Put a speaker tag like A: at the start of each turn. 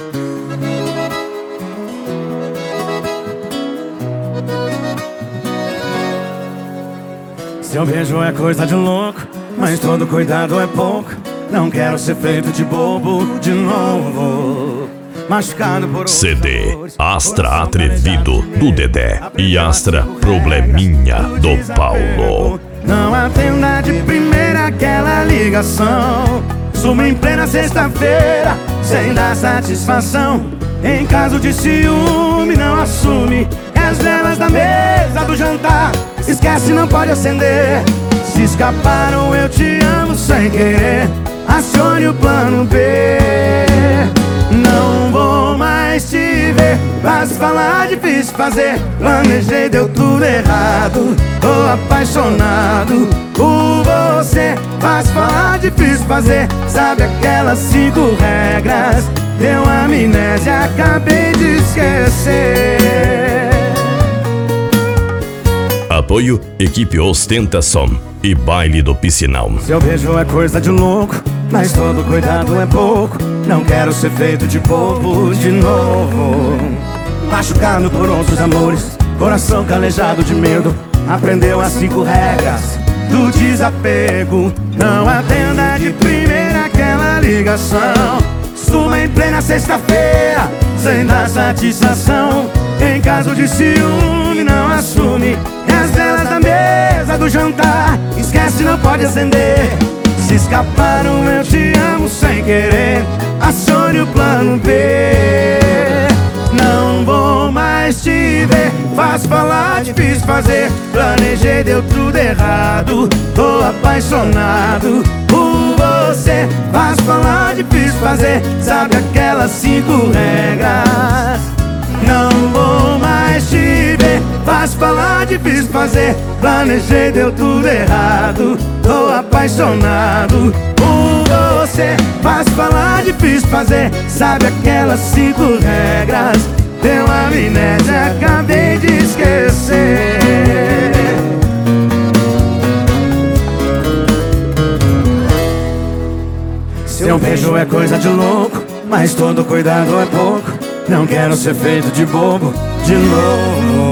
A: Seu beijo é coisa de louco, mas todo cuidado é pouco. Não quero ser feito de bobo de novo. Machucado por
B: CD Astra Atrevido do Dedé e Astra Probleminha do Paulo.
A: Não atenda de primeira aquela ligação. Sumo em plena sexta-feira, sem dar satisfação. Em caso de ciúme, não assume. E as velas da mesa do jantar, esquece, não pode acender. Se escaparam, eu te amo sem querer. Acione o plano B. Não vou mais te ver. Fácil falar, difícil fazer. Planejei, deu tudo errado. Tô apaixonado por você. Fácil falar, difícil fazer. Sabe aquelas 5 regras? Deu amnésia, acabei de esquecer.
B: Apoio Equipe Ostentação e Baile do Piscinão.
A: Seu beijo é coisa de louco, mas todo cuidado é pouco. Não quero ser feito de bobo de novo. Machucado por outros amores, coração calejado de medo. Aprendeu as 5 regras do desapego. Não atenda de primeira aquela ligação. Suma em plena sexta-feira, sem dar satisfação. Em caso de ciúme, não assume. E as velas da mesa do jantar, esquece, não pode acender. Se escaparam, eu te amo sem querer. Acione o plano B. Não vou mais te ver. Fácil falar, difícil fazer. Planejei, deu tudo errado. Tô apaixonado por você. Fácil falar, difícil fazer. Sabe aquelas 5 regras? Não vou mais te ver. Fácil falar, difícil fazer. Planejei, deu tudo errado. Tô apaixonado por você. Fácil falar, difícil fazer. Sabe aquelas 5 regras? Deu amnésia, acabei de esquecer. Seu beijo é coisa de louco, mas todo cuidado é pouco. Não quero ser feito de bobo de novo.